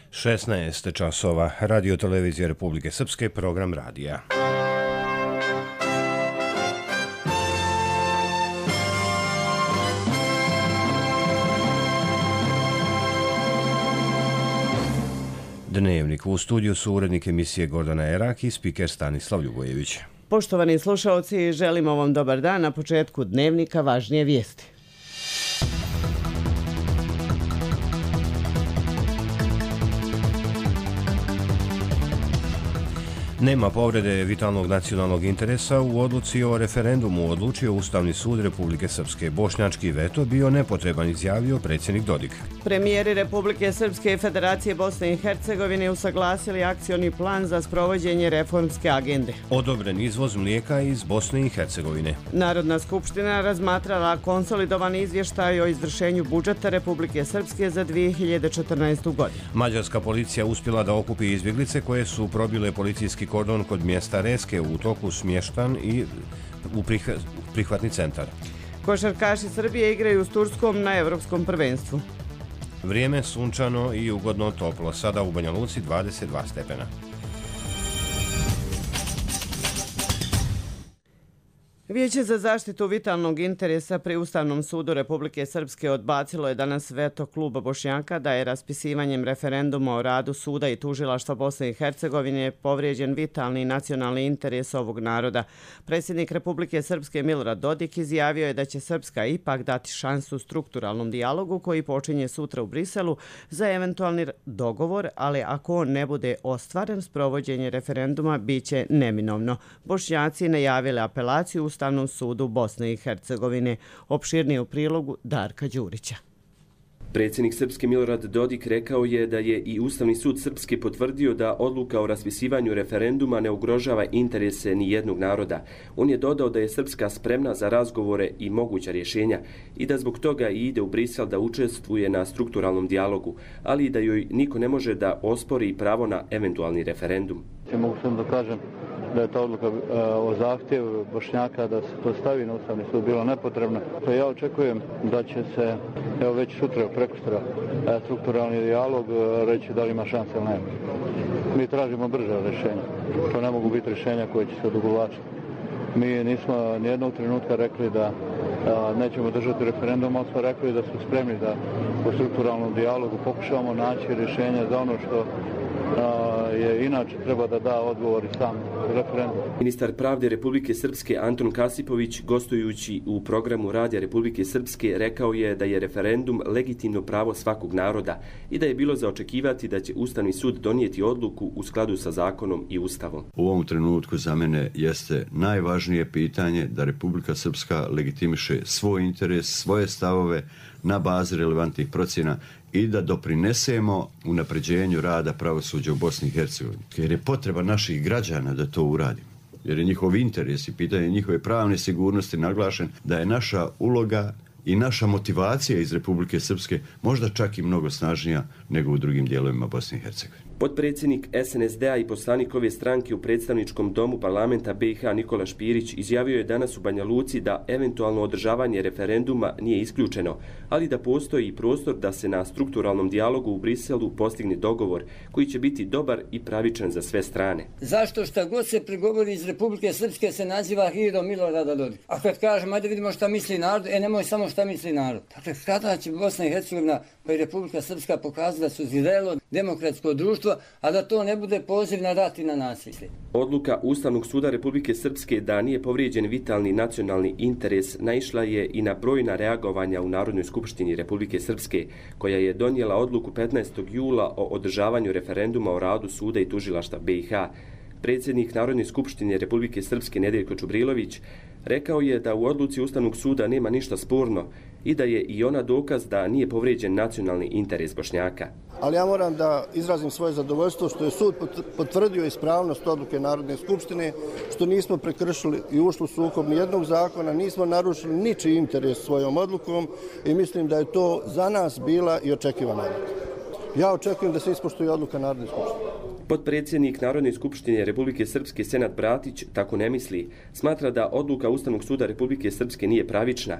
16 časova, Radio Televizije Republike Srpske, program radija. Dnevnik. U studiju su urednik emisije Gordana Erak i spiker Stanislav Ljubojević. Poštovani slušalci, želimo vam dobar dan. Na početku dnevnika važnije vijesti. Nema povrede vitalnog nacionalnog interesa u odluci o referendumu, odlučio Ustavni sud Republike Srpske. Bošnjački veto bio nepotreban, izjavio predsjednik Dodik. Premijeri Republike Srpske i Federacije Bosne i Hercegovine usaglasili akcioni plan za sprovođenje reformske agende. Odobren izvoz mlijeka iz Bosne i Hercegovine. Narodna skupština razmatrala konsolidovan izvještaj o izvršenju budžeta Republike Srpske za 2014. godinu. Mađarska policija uspjela da okupi izbjeglice koje su probile policijski kordon kod mjesta Reske u toku smještan i u prihvatni centar. Košarkaši Srbije igraju s Turskom na Evropskom prvenstvu. Vrijeme sunčano i ugodno toplo, sada u Banja Luci 22 stepena. Vijeće za zaštitu vitalnog interesa pri Ustavnom sudu Republike Srpske odbacilo je danas veto kluba Bošnjaka da je raspisivanjem referenduma o radu suda i tužilaštva Bosne i Hercegovine povrijeđen vitalni nacionalni interes ovog naroda. Predsjednik Republike Srpske Milorad Dodik izjavio je da će Srpska ipak dati šansu strukturalnom dijalogu koji počinje sutra u Briselu za eventualni dogovor, ali ako on ne bude ostvaren, sprovođenje referenduma biće neminovno. Bošnjaci najavili apelaciju Ustavnom sudu Bosne i Hercegovine. Opširnije u prilogu Darka Đurića. Predsjednik Srpske Milorad Dodik rekao je da je i Ustavni sud Srpske potvrdio da odluka o raspisivanju referenduma ne ugrožava interese ni jednog naroda. On je dodao da je Srpska spremna za razgovore i moguća rješenja i da zbog toga i ide u Brisel da učestvuje na strukturalnom dijalogu, ali i da joj niko ne može da ospori pravo na eventualni referendum. Mogu sam da kažem da je ta odluka o zahtjevu Bošnjaka da se to stavi na Ustavni sud bilo nepotrebno. Ja očekujem da će se već sutra prekosutra strukturalni dijalog reći da li ima šanse ili nema. Mi tražimo brže rješenja. To ne mogu biti rješenja koje će se odugovlačiti. Mi nismo nijednog trenutka rekli da nećemo držati referendum, ali smo rekli da su spremni da u strukturalnom dijalogu pokušavamo naći rješenja za ono što je inače treba da da odgovor i sam referendum. Ministar pravde Republike Srpske Anton Kasipović, gostujući u programu Radija Republike Srpske, rekao je da je referendum legitimno pravo svakog naroda i da je bilo za očekivati da će Ustavni sud donijeti odluku u skladu sa zakonom i Ustavom. U ovom trenutku za mene jeste najvažnije pitanje da Republika Srpska legitimiše svoj interes, svoje stavove na bazi relevantnih procjena i da doprinesemo unapređenju rada pravosuđa u Bosni i Hercegovini. Jer je potreba naših građana da to uradimo. Jer je njihov interes i pitanje njihove pravne sigurnosti naglašen da je naša uloga i naša motivacija iz Republike Srpske možda čak i mnogo snažnija nego u drugim dijelovima Bosne i Hercegovine. Potpredsjednik SNSD-a i poslanik ove stranke u predstavničkom domu parlamenta BiH Nikola Špirić izjavio je danas u Banja Luci da eventualno održavanje referenduma nije isključeno, ali da postoji i prostor da se na strukturalnom dijalogu u Briselu postigne dogovor koji će biti dobar i pravičan za sve strane. Zašto šta god se pregovori iz Republike Srpske se naziva hirom Milorada Dodika? A kad kažem, ajde vidimo šta misli narod, nemoj samo šta misli narod. Dakle, kada će Bosna i Hercegovina pa i Republika Srpska pokazati da su zrelo demokratsko društvo, a da to ne bude poziv na rat i na nasilje. Odluka Ustavnog suda Republike Srpske da nije povrijeđen vitalni nacionalni interes naišla je i na brojna reagovanja u Narodnoj skupštini Republike Srpske, koja je donijela odluku 15. jula o održavanju referenduma o radu suda i tužilaštva BiH. Predsjednik Narodne skupštine Republike Srpske Nedeljko Čubrilović rekao je da u odluci Ustavnog suda nema ništa sporno i da je i ona dokaz da nije povrijeđen nacionalni interes Bošnjaka. Ali ja moram da izrazim svoje zadovoljstvo što je sud potvrdio ispravnost odluke Narodne skupštine, što nismo prekršili i ušli u sukob nijednog zakona, nismo narušili ničiji interes svojom odlukom i mislim da je to za nas bila i očekivana odluka. Ja očekujem da se ispoštuje odluka Narodne skupštine. Potpredsjednik Narodne skupštine Republike Srpske Senad Bratić tako ne misli. Smatra da odluka Ustavnog suda Republike Srpske nije pravična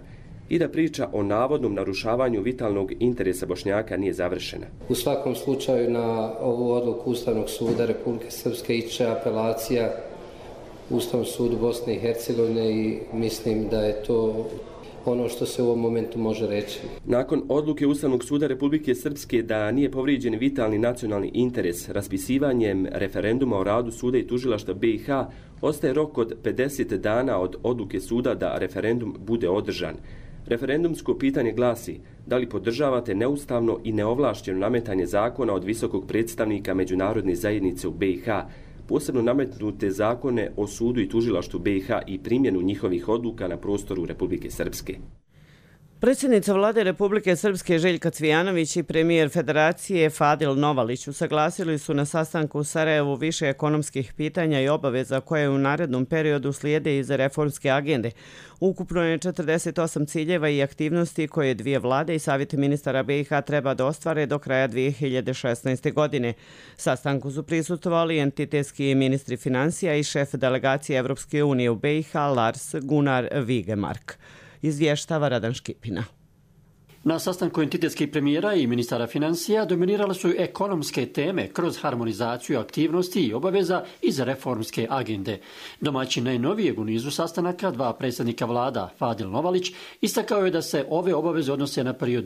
i da priča o navodnom narušavanju vitalnog interesa Bošnjaka nije završena. U svakom slučaju na ovu odluku Ustavnog suda Republike Srpske iće apelacija Ustavnom sudu Bosne i Hercegovine i mislim da je to ono što se u ovom momentu može reći. Nakon odluke Ustavnog suda Republike Srpske da nije povrijeđen vitalni nacionalni interes, raspisivanjem referenduma o radu suda i tužilaštva BiH ostaje rok od 50 dana od odluke suda da referendum bude održan. Referendumsko pitanje glasi: da li podržavate neustavno i neovlašćeno nametanje zakona od visokog predstavnika međunarodne zajednice u BiH, posebno nametnute zakone o sudu i tužilaštvu BiH i primjenu njihovih odluka na prostoru Republike Srpske? Predsjednica vlade Republike Srpske Željka Cvijanović i premijer Federacije Fadil Novalić usaglasili su na sastanku u Sarajevu više ekonomskih pitanja i obaveza koje u narednom periodu slijede iz reformske agende. Ukupno je 48 ciljeva i aktivnosti koje dvije vlade i Savjet ministara BiH treba da ostvare do kraja 2016. godine. Sastanku su prisustvovali entitetski ministri financija i šef delegacije Evropske unije u BiH Lars Gunnar Vigemark. Izvještava Radan Škipina. Na sastanku entitetskih premijera i ministara financija dominirale su ekonomske teme kroz harmonizaciju aktivnosti i obaveza iz reformske agende. Domaćin najnovijeg u nizu sastanaka, dva predsjednika vlada, Fadil Novalić, istakao je da se ove obaveze odnose na period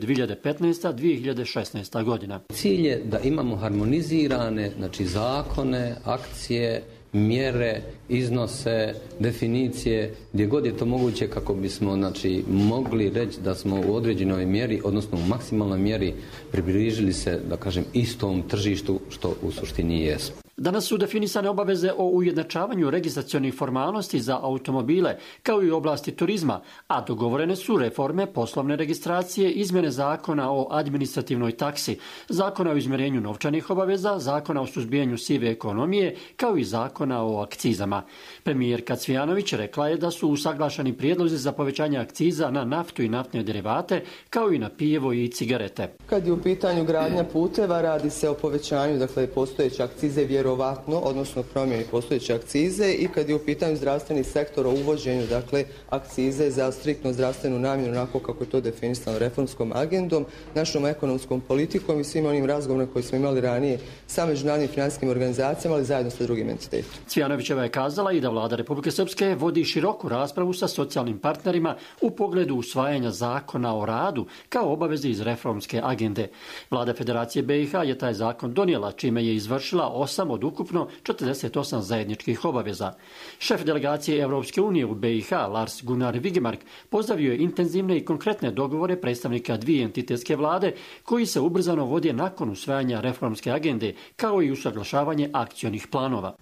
2015-2016. godina. Cilj je da imamo harmonizirane zakone, akcije, mjere, iznose, definicije, gdje god je to moguće kako bismo mogli reći da smo u određenoj mjeri, odnosno u maksimalnoj mjeri približili se, da kažem, istom tržištu što u suštini jesmo. Danas su definisane obaveze o ujednačavanju registracionih formalnosti za automobile, kao i u oblasti turizma, a dogovorene su reforme poslovne registracije, izmjene zakona o administrativnoj taksi, zakona o izmjerenju novčanih obaveza, zakona o suzbijanju sive ekonomije, kao i zakona o akcizama. Premijerka Cvijanović rekla je da su usaglašeni prijedlozi za povećanje akciza na naftu i naftne derivate, kao i na pijevo i cigarete. Kad je u pitanju gradnja puteva, radi se o povećanju postojeće akcize vjerovatno, odnosno promjeni postojeće akcize, i kad je u pitanju zdravstveni sektor o uvođenju akcize za striktno zdravstvenu namjenu, onako kako je to definisano reformskom agendom, našom ekonomskom politikom i svim onim razgovorima koje smo imali ranije sa međunarodnim financijskim organizacijama, ali zajedno sa drugim entitetima. Cvijanovićeva je kazala i da vlada Republike Srpske vodi široku raspravu sa socijalnim partnerima u pogledu usvajanja zakona o radu kao obaveze iz reformske agende. Vlada Federacije BiH je taj zakon donijela, čime je izvršila 8 od ukupno 48 zajedničkih obaveza. Šef delegacije Evropske unije u BiH, Lars Gunnar Vigemark, pozdravio je intenzivne i konkretne dogovore predstavnika dvije entitetske vlade koji se ubrzano vode nakon usvajanja reformske agende, kao i usaglašavanje akcionih planova.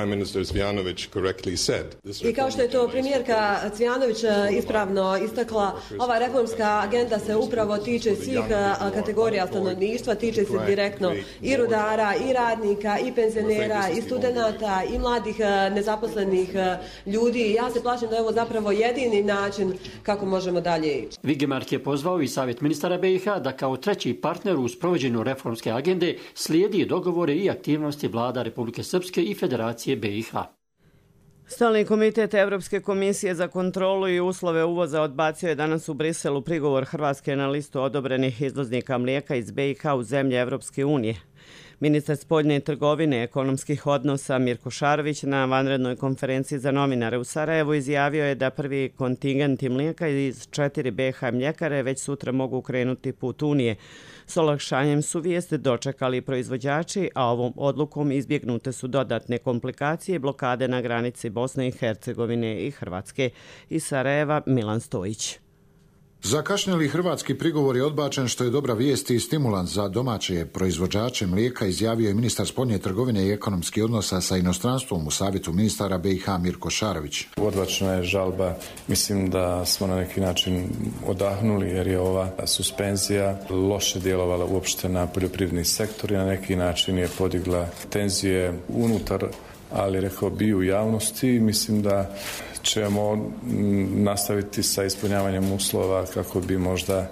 I kao što je to premijerka Cvijanović ispravno istakla, ova reformska agenda se upravo tiče svih kategorija stanovništva, tiče se direktno i rudara, i radnika, i penzionera, i studenata, i mladih nezaposlenih ljudi. Ja se plašim da je ovo zapravo jedini način kako možemo dalje ići. Vigemark je pozvao i Savjet ministara BiH da kao treći partner u sprovođenju reformske agende slijedi dogovore i aktivnosti vlada Republike Srpske i Federacije BiH. Stalni komitet Evropske komisije za kontrolu i uslove uvoza odbacio je danas u Briselu prigovor Hrvatske na listu odobrenih izvoznika mlijeka iz BiH u zemlje Evropske unije. Ministar spoljne trgovine i ekonomskih odnosa Mirko Šarović na vanrednoj konferenciji za novinare u Sarajevu izjavio je da prvi kontingenti mlijeka iz 4 BiH mljekare već sutra mogu krenuti put Unije. S olakšanjem su vijest dočekali proizvođači, a ovom odlukom izbjegnute su dodatne komplikacije i blokade na granici Bosne i Hercegovine i Hrvatske. Iz Sarajeva Milan Stojić. Zakašnjeli hrvatski prigovor je odbačen, što je dobra vijest i stimulans za domaće proizvođače mlijeka, izjavio je ministar spoljne trgovine i ekonomskih odnosa sa inostranstvom u Savjetu ministara BiH Mirko Šarović. Odbačena je žalba. Mislim da smo na neki način odahnuli jer je ova suspenzija loše djelovala uopšte na poljoprivredni sektor i na neki način je podigla tenzije unutar, ali rekao bi u javnosti. Mislim da ćemo nastaviti sa ispunjavanjem uslova kako bi možda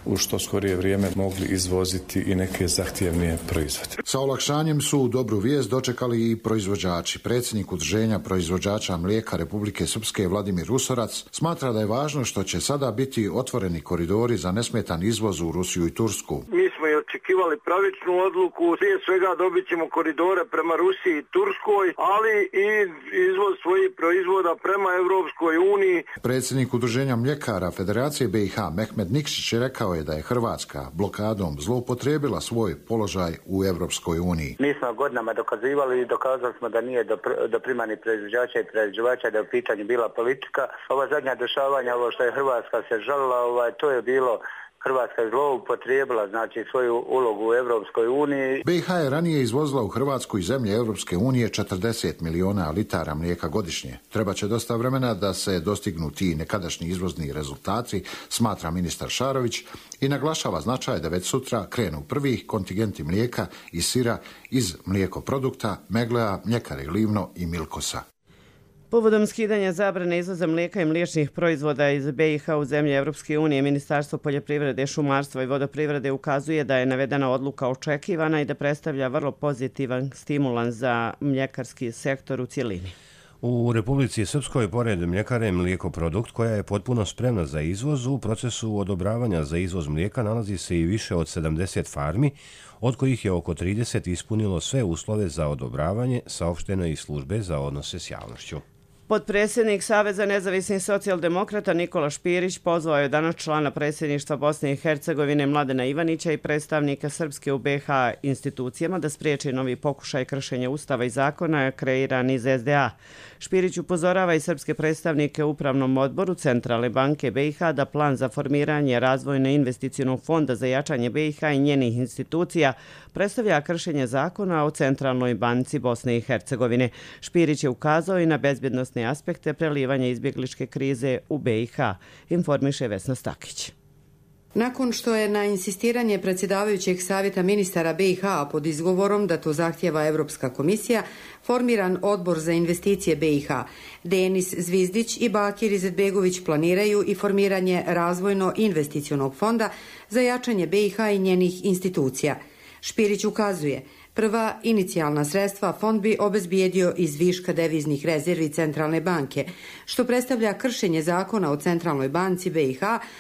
u što skorije vrijeme mogli izvoziti i neke zahtjevnije proizvode. Sa olakšanjem su dobru vijest dočekali i proizvođači. Predsjednik Udruženja proizvođača mlijeka Republike Srpske Vladimir Usorac smatra da je važno što će sada biti otvoreni koridori za nesmetan izvoz u Rusiju i Tursku. Mi smo i očekivali pravičnu odluku, prije svega dobit ćemo koridore prema Rusiji i Turskoj, ali i izvoz svojih proizvoda prema Europskoj uniji. Predsjednik Udruženja mljekara Federacije BiH Mehmed Nikšić rekao je da je Hrvatska blokadom zloupotrijebila svoj položaj u Europskoj uniji. Mi smo godinama dokazivali i dokazali smo da nije do primarnih proizvođača i prerađivača, da je u pitanju bila politika. Ova zadnja dešavanja, ovo što je Hrvatska se žalila, to je bilo Hrvatska je zloupotrijebila svoju ulogu u Europskoj uniji. BiH je ranije izvozila u Hrvatsku i zemlje Europske unije 40 miliona litara mlijeka godišnje. Treba će dosta vremena da se dostignu ti nekadašnji izvozni rezultati, smatra ministar Šarović i naglašava značaj da već sutra krenu prvi kontingenti mlijeka i sira iz mlijekoprodukta, Meglea, mljekare Livno i Milkosa. Povodom skidanja zabrane izvoza mlijeka i mliječnih proizvoda iz BiH u zemlje Europske unije, Ministarstvo poljoprivrede, šumarstva i vodoprivrede ukazuje da je navedena odluka očekivana i da predstavlja vrlo pozitivan stimulans za mljekarski sektor u cjelini. U Republici Srpskoj, pored mljekare mlijekoprodukt koja je potpuno spremna za izvoz, u procesu odobravanja za izvoz mlijeka nalazi se i više od 70 farmi, od kojih je oko 30 ispunilo sve uslove za odobravanje, saopšteno iz službe za odnose s javnošću. Potpredsjednik Saveza nezavisnih socijaldemokrata Nikola Špirić pozvao je danas člana predsjedništva Bosne i Hercegovine Mladena Ivanića i predstavnika Srpske u BiH institucijama da spriječi novi pokušaj kršenja ustava i zakona kreiran iz SDA. Špirić upozorava i srpske predstavnike u Upravnom odboru Centralne banke BiH da plan za formiranje razvojne investicionog fonda za jačanje BiH i njenih institucija predstavlja kršenje zakona o Centralnoj banci Bosne i Hercegovine. Špirić je ukazao i na bezbjednosne aspekte prelivanja izbjegličke krize u BiH, informiše Vesna Stakić. Nakon što je na insistiranje predsjedavajućeg savjeta ministara BiH pod izgovorom da to zahtjeva Europska komisija, formiran odbor za investicije BiH, Denis Zvizdić i Bakir Izetbegović planiraju i formiranje razvojno-investicionog fonda za jačanje BiH i njenih institucija. Špirić ukazuje, prva inicijalna sredstva fond bi obezbijedio iz viška deviznih rezervi Centralne banke, što predstavlja kršenje zakona o Centralnoj banci BiH,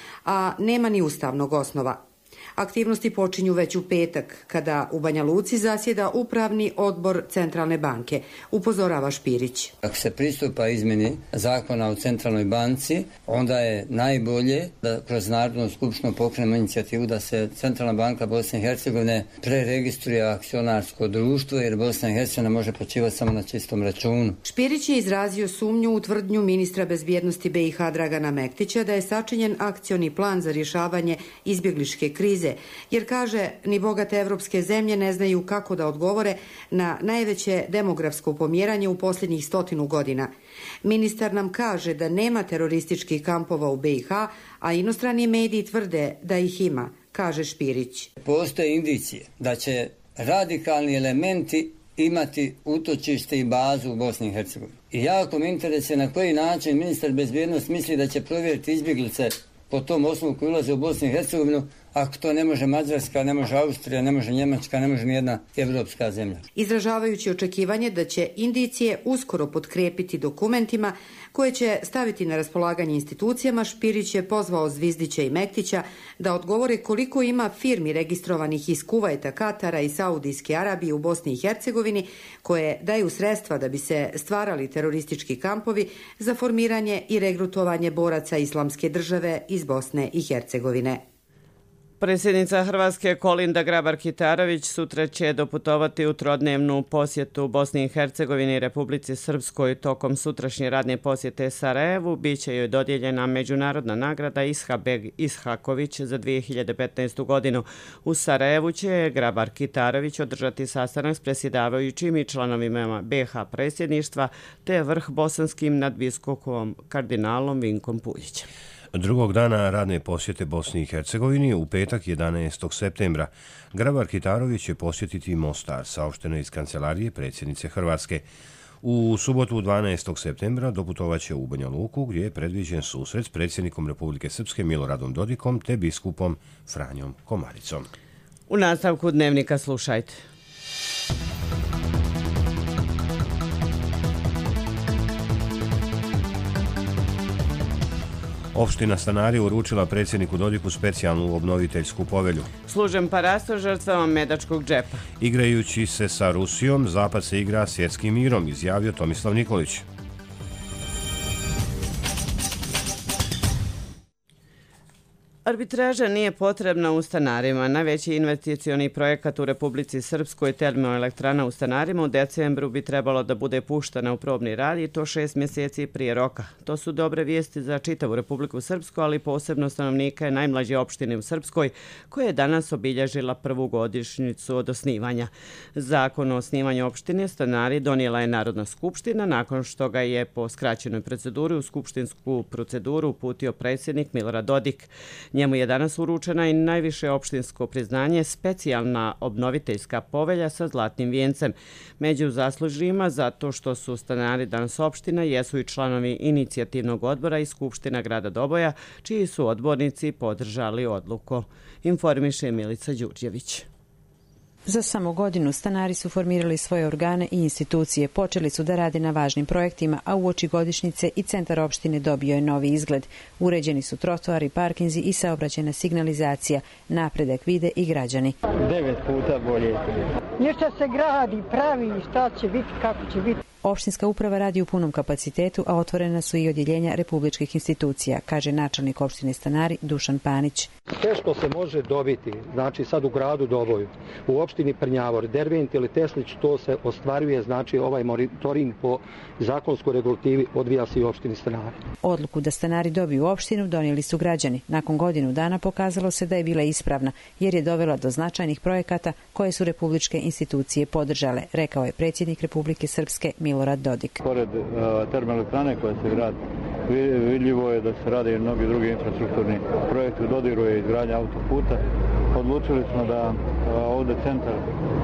a nema ni ustavnog osnova. Aktivnosti počinju već u petak, kada u Banja Luci zasjeda Upravni odbor Centralne banke, upozorava Špirić. Ako se pristupa izmjeni zakona o Centralnoj banci, onda je najbolje da kroz Narodnu skupštinu pokrenemo inicijativu da se Centralna banka Bosne i Hercegovine preregistruje akcionarsko društvo, jer Bosna i Hercegovina može počivati samo na čistom računu. Špirić je izrazio sumnju u tvrdnju ministra bezbjednosti BiH Dragana Mektića da je sačinjen akcioni plan za rješavanje izbjegličke krize, jer kaže ni bogate evropske zemlje ne znaju kako da odgovore na najveće demografsko pomjeranje u posljednjih 100 godina. Ministar nam kaže da nema terorističkih kampova u BiH, a inostrani mediji tvrde da ih ima, kaže Špirić. Postoje indicije da će radikalni elementi imati utočište i bazu u Bosni i Hercegovini. I jako me interesuje na koji način ministar bezbjednosti misli da će provjeriti izbjeglice po tom osnovu koji ulaze u Bosnu i Hercegovinu, ako to ne može Mađarska, ne može Austrija, ne može Njemačka, ne može nijedna evropska zemlja. Izražavajući očekivanje da će indicije uskoro potkrepiti dokumentima koje će staviti na raspolaganje institucijama, Špirić je pozvao Zvizdića i Mektića da odgovore koliko ima firmi registrovanih iz Kuvajta, Katara i Saudijske Arabije u Bosni i Hercegovini koje daju sredstva da bi se stvarali teroristički kampovi za formiranje i regrutovanje boraca Islamske države iz Bosne i Hercegovine. Predsjednica Hrvatske Kolinda Grabar-Kitarović sutra će doputovati u trodnevnu posjetu Bosni i Hercegovini i Republici Srpskoj. Tokom sutrašnje radne posjete Sarajevu biće joj dodijeljena međunarodna nagrada Ishabeg Ishaković za 2015. godinu. U Sarajevu će Grabar-Kitarović održati sastanak s predsjedavajućim i članovima BiH predsjedništva te vrh bosanskim nadbiskupom kardinalom Vinkom Puljićem. Drugog dana radne posjete Bosni i Hercegovini u petak 11. septembra Grabar-Kitarović će posjetiti Mostar, saopšteno iz kancelarije predsjednice Hrvatske. U subotu 12. septembra doputovaće u Banja Luku gdje je predviđen susret s predsjednikom Republike Srpske Miloradom Dodikom te biskupom Franjom Komaricom. U nastavku dnevnika slušajte. Opština Stanari uručila predsjedniku Dodiku specijalnu obnoviteljsku povelju. Služen parasto žrtvama Medačkog džepa. Igrajući se sa Rusijom, Zapad se igra svjetskim mirom, izjavio Tomislav Nikolić. Arbitraža nije potrebna u Stanarima. Najveći investicioni projekat u Republici Srpskoj, termoelektrana u Stanarima, u decembru bi trebalo da bude puštena u probni rad i to 6 mjeseci prije roka. To su dobre vijesti za čitavu Republiku Srpsku, ali posebno stanovnike najmlađe opštine u Srpskoj, koja je danas obilježila prvu godišnjicu od osnivanja. Zakon o osnivanju opštine Stanari donijela je Narodna skupština nakon što ga je po skraćenoj proceduri u skupštinsku proceduru uputio predsjednik Milorad Dodik. Njemu je danas uručena i najviše opštinsko priznanje, specijalna obnoviteljska povelja sa zlatnim vijencem. Među zaslužnima zato što su Stanari danas opština jesu i članovi inicijativnog odbora i Skupština grada Doboja, čiji su odbornici podržali odluku. Informiše Milica Đurđević. Za samo godinu Stanari su formirali svoje organe i institucije, počeli su da rade na važnim projektima, a uoči godišnjice i centar opštine dobio je novi izgled. Uređeni su trotoari, parkinzi i saobraćajna signalizacija. Napredak vide i građani. 9 puta bolje. Ništa se gradi, pravi, šta će biti, kako će biti. Opštinska uprava radi u punom kapacitetu, a otvorena su i odjeljenja republičkih institucija, kaže načelnik opštine Stanari Dušan Panić. Sve što se može dobiti, znači sad u gradu Doboju, u opštini Prnjavor, Dervent ili Teslić, to se ostvaruje, znači ovaj monitoring po zakonskoj regulativi odvija se i u opštini Stanari. Odluku da Stanari dobiju opštinu donijeli su građani. Nakon godinu dana pokazalo se da je bila ispravna, jer je dovela do značajnih projekata koje su republičke institucije podržale, rekao je predsjednik Republike Srpske Milorad Dodik. Pored termoelektrane koja se gradi, vidljivo je da se rade i mnogi drugi infrastrukturni projekti. U dodiru je izgradnja autoputa. Odlučili smo da ovdje centar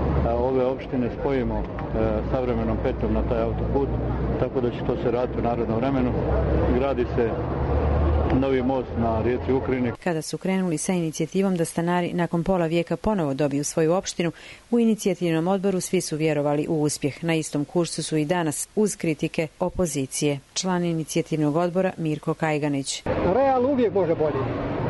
ove opštine spojimo savremenom petljom na taj autoput, tako da će to se raditi u narednom vremenu. Gradi se novi most na rijeci Ukrini. Kada su krenuli sa inicijativom da Stanari nakon pola vijeka ponovo dobiju svoju opštinu, u inicijativnom odboru svi su vjerovali u uspjeh. Na istom kursu su i danas, uz kritike opozicije. Član inicijativnog odbora Mirko Kajganić. Real uvijek može bolje,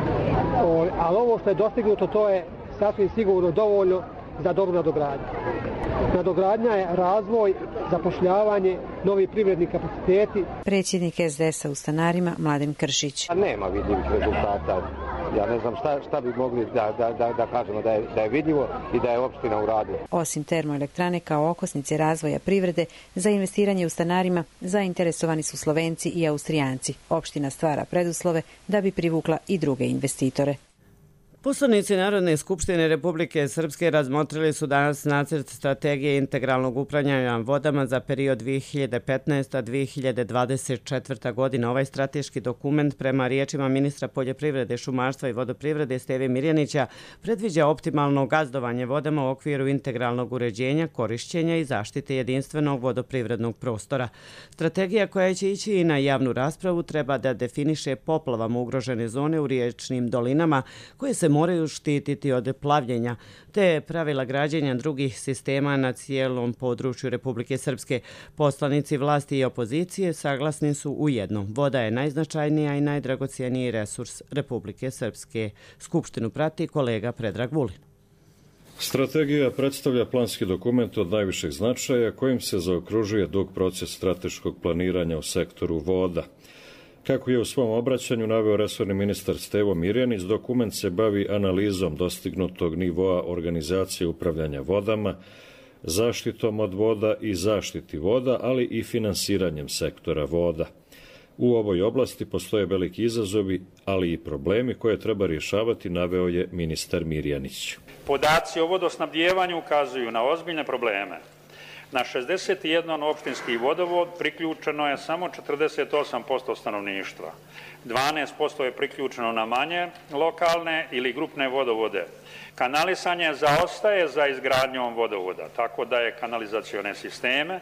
ali ovo što je dostignuto, to je sasvim sigurno dovoljno za dobru nadogradnju. Nadogradnja je razvoj, zapošljavanje, novi privredni kapaciteti. Predsjednik SDS-a u Stanarima Mladen Kršić. Nema vidljivih rezultata. Ja ne znam šta bi mogli da kažemo da je vidljivo i da je opština u radu. Osim termoelektrane kao okosnice razvoja privrede, za investiranje u Stanarima zainteresovani su Slovenci i Austrijanci. Opština stvara preduslove da bi privukla i druge investitore. Poslanici Narodne skupštine Republike Srpske razmotrili su danas nacrt strategije integralnog upravljanja vodama za period 2015-2024. godina. Ovaj strateški dokument, prema riječima ministra poljoprivrede, šumarstva i vodoprivrede Steve Mirjanića, predviđa optimalno gazdovanje vodama u okviru integralnog uređenja, korišćenja i zaštite jedinstvenog vodoprivrednog prostora. Strategija koja će ići i na javnu raspravu treba da definiše poplavama ugrožene zone u riječnim dolinama koje se moraju štititi od plavljenja, te pravila građenja drugih sistema na cijelom području Republike Srpske. Poslanici vlasti i opozicije saglasni su u jednom. Voda je najznačajnija i najdragocijeniji resurs Republike Srpske. Skupštinu prati kolega Predrag Vulin. Strategija predstavlja planski dokument od najvišeg značaja kojim se zaokružuje dug proces strateškog planiranja u sektoru voda. Kako je u svom obraćanju naveo resorni ministar Stevo Mirjanić, dokument se bavi analizom dostignutog nivoa organizacije upravljanja vodama, zaštitom od voda i zaštiti voda, ali i finansiranjem sektora voda. U ovoj oblasti postoje veliki izazovi, ali i problemi koje treba rješavati, naveo je ministar Mirjanić. Podaci o vodosnabdjevanju ukazuju na ozbiljne probleme. Na 61 opštinski vodovod priključeno je samo 48% stanovništva. 12% je priključeno na manje lokalne ili grupne vodovode. Kanalisanje zaostaje za izgradnjom vodovoda, tako da je kanalizacione sisteme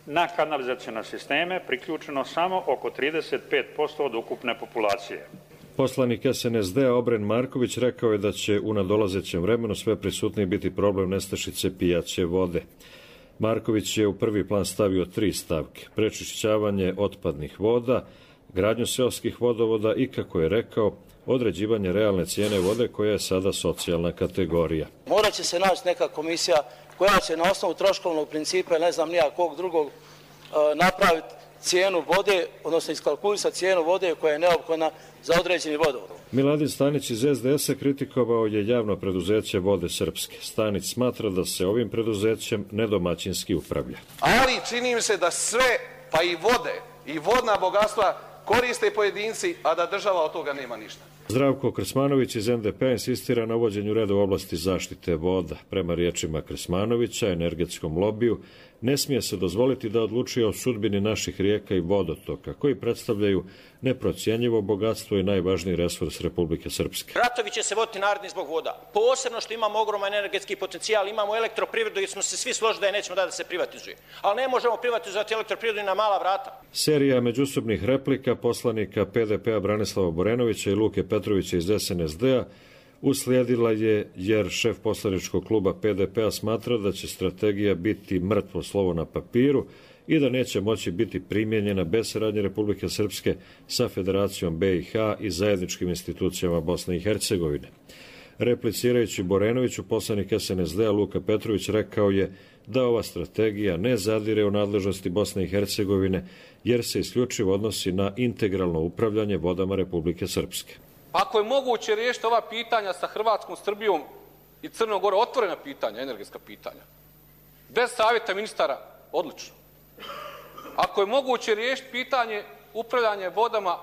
Na kanalizacione sisteme priključeno samo oko 35% od ukupne populacije. Poslanik SNSD-a Obren Marković rekao je da će u nadolazećem vremenu sve prisutniji biti problem nestašice pijaće vode. Marković je u prvi plan stavio 3 stavke: prečišćavanje otpadnih voda, gradnju seoskih vodovoda i, kako je rekao, određivanje realne cijene vode koja je sada socijalna kategorija. Morat će se naći neka komisija koja će na osnovu troškovnog principa, ne znam nija kog drugog, napraviti cijenu vode, odnosno iskalkulisati cijenu vode koja je neophodna za određeni vodovod. Miladin Stanić iz SDS-a kritikovao je javno preduzeće Vode Srpske. Stanić smatra da se ovim preduzećem nedomaćinski upravlja. Ali čini mi se da sve, pa i vode i vodna bogatstva koriste pojedinci, a da država od toga nema ništa. Zdravko Krsmanović iz NDP insistira na uvođenju reda u oblasti zaštite voda. Prema riječima Krsmanovića, energetskom lobiju ne smije se dozvoliti da odlučuje o sudbini naših rijeka i vodotoka, koji predstavljaju neprocjenjivo bogatstvo i najvažniji resurs Republike Srpske. Ratovi će se voditi naredni zbog voda. Posebno što imamo ogroman energetski potencijal, imamo elektroprivredu jer smo se svi složili da je nećemo da se privatizuje. Ali ne možemo privatizovati elektroprivredu na mala vrata. Serija međusobnih replika poslanika PDP-a Branislava Borenovića i Luke Petrovića iz SNSD-a uslijedila je jer šef poslaničkog kluba PDP-a smatra da će strategija biti mrtvo slovo na papiru i da neće moći biti primijenjena bez saradnje Republike Srpske sa Federacijom BiH i zajedničkim institucijama Bosne i Hercegovine. Replicirajući Borenoviću, poslanik SNSD-a Luka Petrović rekao je da ova strategija ne zadire u nadležnosti Bosne i Hercegovine jer se isključivo odnosi na integralno upravljanje vodama Republike Srpske. Ako je moguće riješiti ova pitanja sa Hrvatskom, Srbijom i Crnom Gorom, otvorena pitanja, energetska pitanja, bez savjeta ministara, odlično. Ako je moguće riješiti pitanje upravljanja vodama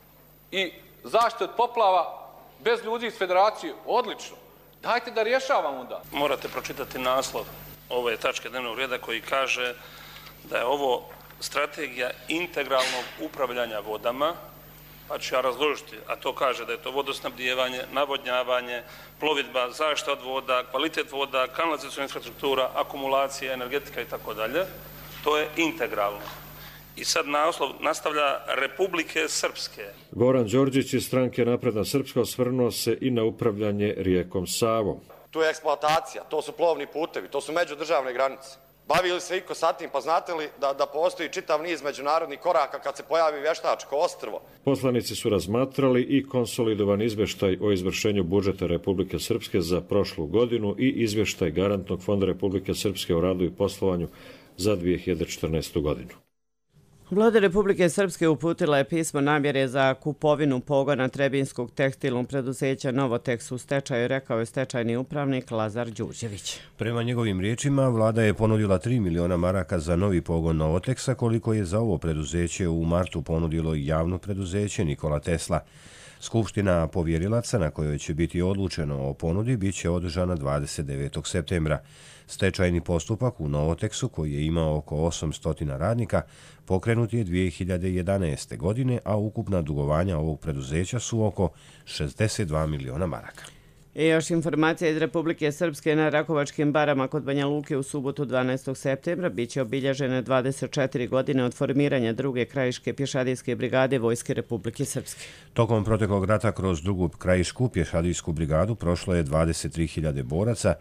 i zaštite od poplava bez ljudi iz Federacije, odlično. Dajte da rješavamo onda. Morate pročitati naslov ove tačke dnevnog reda koji kaže da je ovo strategija integralnog upravljanja vodama, pa ću ja razložiti, a to kaže da je to vodosnabdijevanje, navodnjavanje, plovidba, zaštita od voda, kvalitet voda, kanalizacijska infrastruktura, akumulacija, energetika i tako dalje. To je integralno. I sad naslov nastavlja Republike Srpske. Goran Đorđić iz stranke Napredna Srpska osvrnuo se i na upravljanje rijekom Savom. Tu je eksploatacija, to su plovni putevi, to su međudržavne granice. Bavi li se iko sa tim, pa znate li da postoji čitav niz međunarodnih koraka kad se pojavi vještačko ostrvo? Poslanici su razmatrali i konsolidovan izvještaj o izvršenju budžeta Republike Srpske za prošlu godinu i izvještaj Garantnog fonda Republike Srpske o radu i poslovanju za 2014. godinu. Vlada Republike Srpske uputila je pismo namjere za kupovinu pogona Trebinskog tekstilnog preduzeća Novoteks u stečaju, rekao je stečajni upravnik Lazar Đurđević. Prema njegovim riječima, vlada je ponudila 3 miliona maraka za novi pogon Novoteksa, koliko je za ovo preduzeće u martu ponudilo i javno preduzeće Nikola Tesla. Skupština povjerilaca na kojoj će biti odlučeno o ponudi bit će održana 29. septembra. Stečajni postupak u Novoteksu, koji je imao oko 800 radnika, pokrenut je 2011. godine, a ukupna dugovanja ovog preduzeća su oko 62 miliona maraka. I još informacija iz Republike Srpske: na Rakovačkim barama kod Banja Luke u subotu 12. septembra biće obilježene 24 godine od formiranja druge krajiške pješadijske brigade Vojske Republike Srpske. Tokom proteklog rata kroz drugu krajišku pješadijsku brigadu prošlo je 23.000 boraca,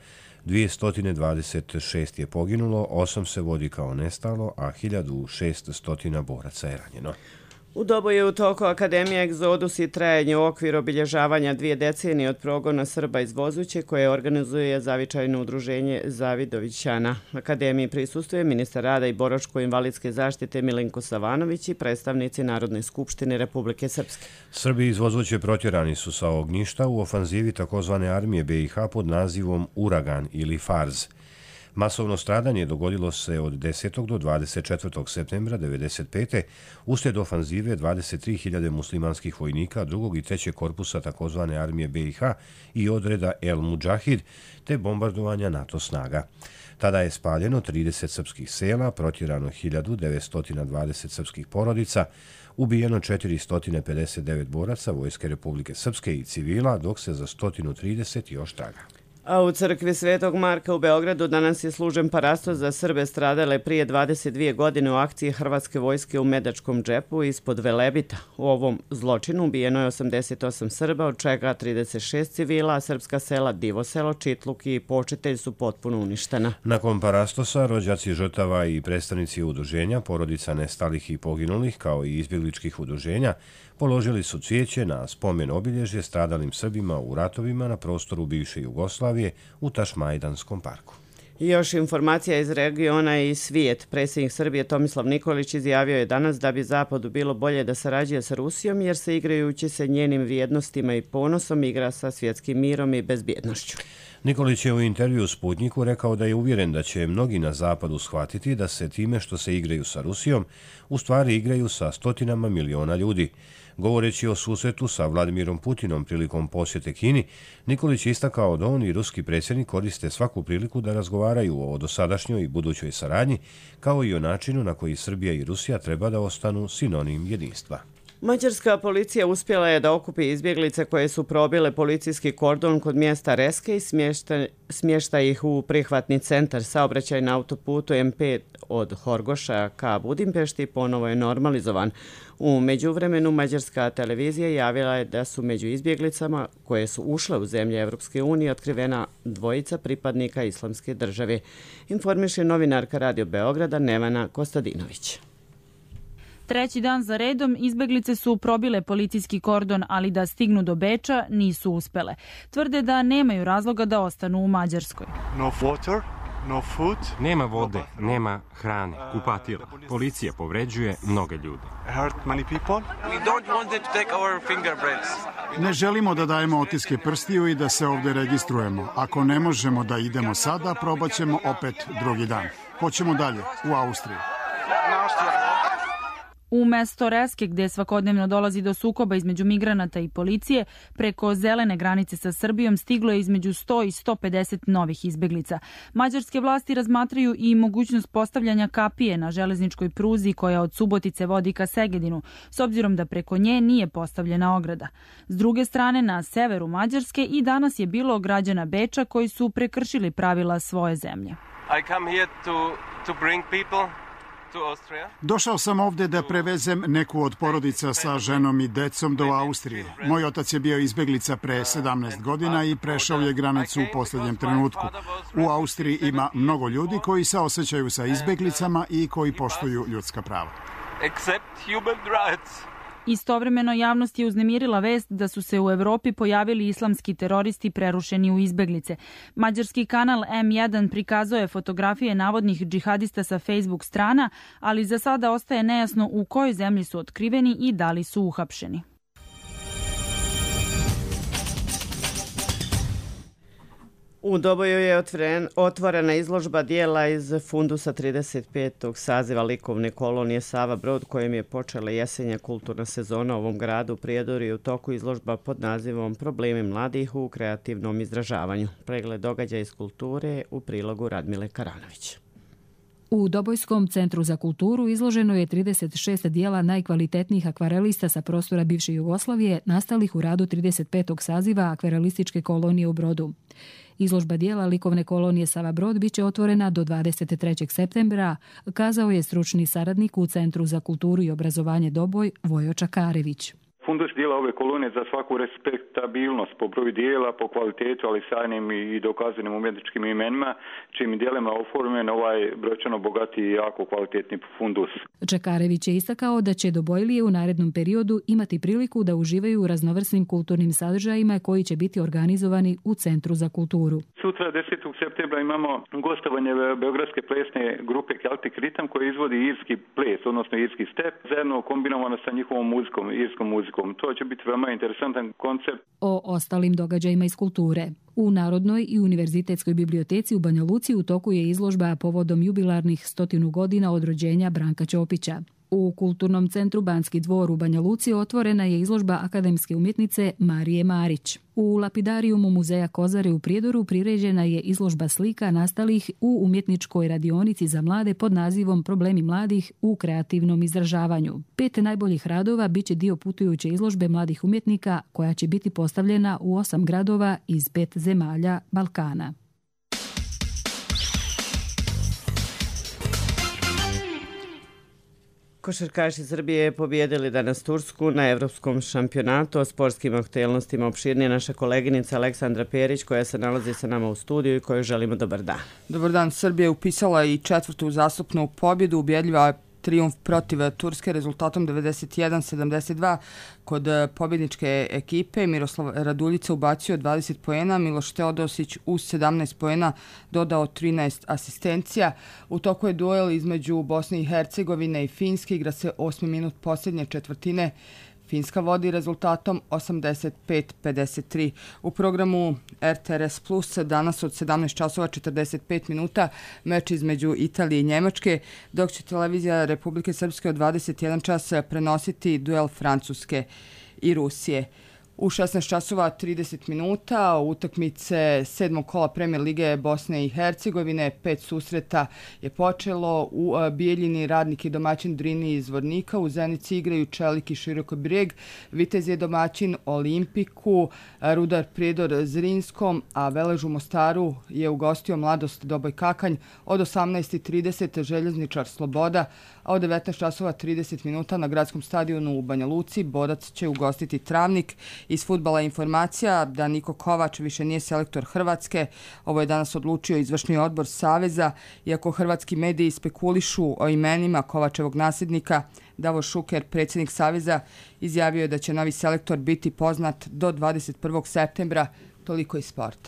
226 je poginulo, 8 se vodi kao nestalo, a 1600 boraca je ranjeno. U dobu je u toku Akademija Egzodus i trajanje u okviru obilježavanja 2 decenije od progona Srba iz Vozuće, koje organizuje zavičajno udruženje Zavidovićana. Akademiji prisustuje ministar rada i boračko-invalidske zaštite Milenko Savanović i predstavnici Narodne skupštine Republike Srpske. Srbi iz Vozuće protjerani su sa ognjišta u ofanzivi takozvane armije BiH pod nazivom Uragan ili Farz. Masovno stradanje dogodilo se od 10. do 24. septembra 1995. uslijed ofanzive 23.000 muslimanskih vojnika 2. i 3. korpusa takozvane armije BiH i odreda El Mudžahid te bombardovanja NATO snaga. Tada je spaljeno 30 srpskih sela, protjerano 1920 srpskih porodica, ubijeno 459 boraca Vojske Republike Srpske i civila, dok se za 130 još traga. A u crkvi Svetog Marka u Beogradu danas je služen parastos za Srbe stradale prije 22 godine u akciji Hrvatske vojske u Medačkom džepu ispod Velebita. U ovom zločinu ubijeno je 88 Srba, od čega 36 civila, a srpska sela Divoselo, Čitluk i Počitelj su potpuno uništena. Nakon parastosa, rođaci žrtava i predstavnici udruženja, porodica nestalih i poginulih, kao i izbjegličkih udruženja, položili su cvijeće na spomen obilježje stradalim Srbima u ratovima na prostoru bivše Jugoslavije u Tašmajdanskom parku. I još informacija iz regiona i svijet. Predsjednik Srbije Tomislav Nikolić izjavio je danas da bi Zapadu bilo bolje da sarađuje sa Rusijom jer se igrajući se njenim vrijednostima i ponosom igra sa svjetskim mirom i bezbjednošću. Nikolić je u intervju Sputniku rekao da je uvjeren da će mnogi na Zapadu shvatiti da se time što se igraju sa Rusijom u stvari igraju sa stotinama miliona ljudi. Govoreći o susretu sa Vladimirom Putinom prilikom posjete Kini, Nikolić je istakao da on i ruski predsjednik koriste svaku priliku da razgovaraju o dosadašnjoj i budućoj saradnji, kao i o načinu na koji Srbija i Rusija treba da ostanu sinonim jedinstva. Mađarska policija uspjela je da okupi izbjeglice koje su probile policijski kordon kod mjesta Reske i smješta ih u prihvatni centar. Saobraćaj na autoputu M5 od Horgoša ka Budimpešti ponovo je normalizovan. U međuvremenu mađarska televizija javila je da su među izbjeglicama koje su ušle u zemlje Evropske unije otkrivena dvojica pripadnika Islamske države. Informiše novinarka Radio Beograda Nevana Kostadinović. Treći dan za redom izbeglice su probile policijski kordon, ali da stignu do Beča nisu uspele. Tvrde da nemaju razloga da ostanu u Mađarskoj. Nema vode, nema hrane, kupatila. Policija povređuje mnoge ljude. Ne želimo da dajemo otiske prstiju i da se ovdje registrujemo. Ako ne možemo da idemo sada, probat ćemo opet drugi dan. Hoćemo dalje, u Austriju. U mesto Reske, gdje svakodnevno dolazi do sukoba između migranata i policije, preko zelene granice sa Srbijom stiglo je između 100 i 150 novih izbeglica. Mađarske vlasti razmatraju i mogućnost postavljanja kapije na železničkoj pruzi koja od Subotice vodi ka Segedinu, s obzirom da preko nje nije postavljena ograda. S druge strane, na severu Mađarske i danas je bilo građana Beča koji su prekršili pravila svoje zemlje. I come here to bring people. Došao sam ovdje da prevezem neku od porodica sa ženom i decom do Austrije. Moj otac je bio izbjeglica pre 17 godina i prešao je granicu u posljednjem trenutku. U Austriji ima mnogo ljudi koji se osjećaju sa izbjeglicama i koji poštuju ljudska prava. Istovremeno javnost je uznemirila vest da su se u Evropi pojavili islamski teroristi prerušeni u izbeglice. Mađarski kanal M1 prikazuje fotografije navodnih džihadista sa Facebook strana, ali za sada ostaje nejasno u kojoj zemlji su otkriveni i da li su uhapšeni. U Doboju je otvorena izložba dijela iz fundusa 35. saziva likovne kolonije Sava Brod, kojim je počela jesenja kulturna sezona u ovom gradu. Prijedor je u toku izložba pod nazivom Problemi mladih u kreativnom izražavanju. Pregled događaja iz kulture u prilogu Radmile Karanović. U Dobojskom centru za kulturu izloženo je 36 dijela najkvalitetnijih akvarelista sa prostora bivše Jugoslavije, nastalih u radu 35. saziva akvarelističke kolonije u Brodu. Izložba dijela likovne kolonije Sava Brod biće otvorena do 23. septembra, kazao je stručni saradnik u Centru za kulturu i obrazovanje Doboj Vojo Čakarević. Fundus dijela ove kolonije za svaku respektabilnost po broju dijela, po kvalitetu, ali sajnim i dokazanim umjetničkim imenima, čim dijelima oformljen ovaj brojčano bogati i jako kvalitetni fundus. Čekarević je istakao da će Dobojlije u narednom periodu imati priliku da uživaju u raznovrsnim kulturnim sadržajima koji će biti organizovani u Centru za kulturu. Sutra 10. septembra imamo gostovanje beogradske plesne grupe Celtic Rhythm koji izvodi irski ples, odnosno irski step, zajedno kombinovano sa njihovom muzikom, irskom muzikom. To će biti veoma interesantan koncept. O ostalim događajima iz kulture. U Narodnoj i univerzitetskoj biblioteci u Banja Luci u toku je izložba povodom jubilarnih 100 godina od rođenja Branka Ćopića. U Kulturnom centru Banski dvor u Banja Luci otvorena je izložba akademske umjetnice Marije Marić. U lapidarijumu Muzeja Kozare u Prijedoru priređena je izložba slika nastalih u umjetničkoj radionici za mlade pod nazivom Problemi mladih u kreativnom izražavanju. 5 najboljih radova biće dio putujuće izložbe mladih umjetnika koja će biti postavljena u 8 gradova iz 5 zemalja Balkana. Košarkaši Srbije pobijedili danas Tursku na evropskom šampionatu. O sportskim aktuelnostima opširnije naša koleginica Aleksandra Perić koja se nalazi sa nama u studiju i kojoj želimo dobar dan. Dobar dan. Srbija je upisala i 4. uzastopnu pobjedu, ubjedljiva trijumf protiv Turske rezultatom 91-72 kod pobjedničke ekipe. Miroslav Raduljica ubacio 20 poena, Miloš Teodosić uz 17 poena dodao 13 asistencija. U toku je duel između Bosne i Hercegovine i Finske, igra se 8. minut posljednje četvrtine. Finska vodi rezultatom 85-53. U programu RTRS Plus danas od 17 časova 45 minuta meč između Italije i Njemačke, dok će televizija Republike Srpske od 21 čas prenositi duel Francuske i Rusije. U 16 časova 30 minuta utakmice 7. kola Premier lige Bosne i Hercegovine. 5 susreta je počelo. U Bijeljini Radnik i domaćin Drini iz Zvornika. U Zenici igraju Čelik i Široko Brijeg. Vitez je domaćin Olimpiku. Rudar Prijedor Zrinskom, a Velež u Mostaru je ugostio Mladost Doboj Kakanj. Od 18:30 Željezničar Sloboda, a od 19 časova 30 minuta na gradskom stadionu u Banja Luci Borac će ugostiti Travnik. Iz fudbala informacija da Niko Kovač više nije selektor Hrvatske. Ovo je danas odlučio izvršni odbor Saveza. Iako hrvatski mediji spekulišu o imenima Kovačevog nasljednika, Davor Šuker, predsjednik Saveza, izjavio je da će novi selektor biti poznat do 21. septembra. Toliko iz sporta.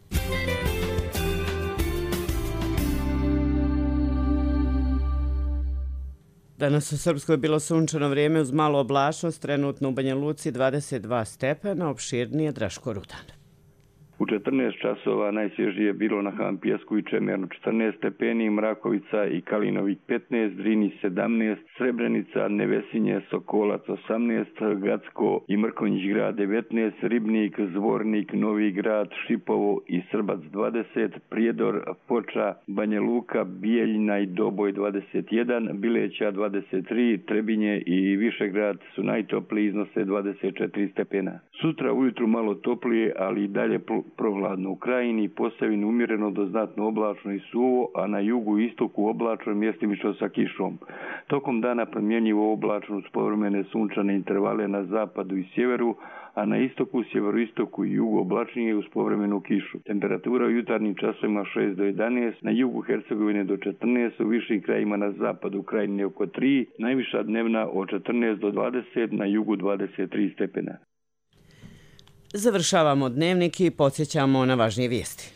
Danas u Srpskoj bilo sunčano vrijeme uz malu oblačnost, trenutno u Banja Luci 22 stepena, opširnije Draško Rudan. U 14 časova najsvježije je bilo na Hampijesku i Čemernu 14 stepeni, Mrakovica i Kalinovik 15, Drini 17, Srebrenica, Nevesinje, Sokolac 18, Gacko i Mrkonjić grad 19, Ribnik, Zvornik, Novi grad, Šipovo i Srbac 20, Prijedor, Foča, Banja Luka, Bijeljina i Doboj 21, Bileća 23, Trebinje i Višegrad su najtopliji, iznose 24 stepena. Sutra ujutru malo toplije, ali i dalje prohladno. U Krajini, Posavini umjereno do znatno oblačno i suvo, a na jugu i istoku oblačno mjestimično sa kišom. Tokom dana promjenjivo oblačno uz povremene sunčane intervale na zapadu i sjeveru, a na istoku, sjeveroistoku i jugu oblačnije uz povremenu kišu. Temperatura u jutarnjim časovima 6 do 11, na jugu Hercegovine do 14, u višim krajima na zapadu Krajine oko 3, najviša dnevna od 14 do 20, na jugu 23 stepena. Završavamo dnevnik i podsjećamo na važnije vijesti.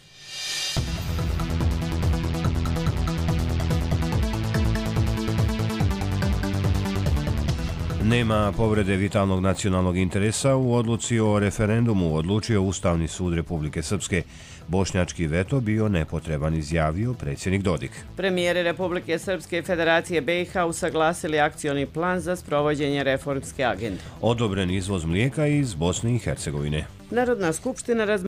Nema povrede vitalnog nacionalnog interesa u odluci o referendumu, odlučio Ustavni sud Republike Srpske. Bošnjački veto bio nepotreban, izjavio predsjednik Dodik. Premijeri Republike Srpske i Federacije BiH usaglasili akcioni plan za sprovođenje reformske agende. Odobren izvoz mlijeka iz Bosne i Hercegovine. Narodna skupština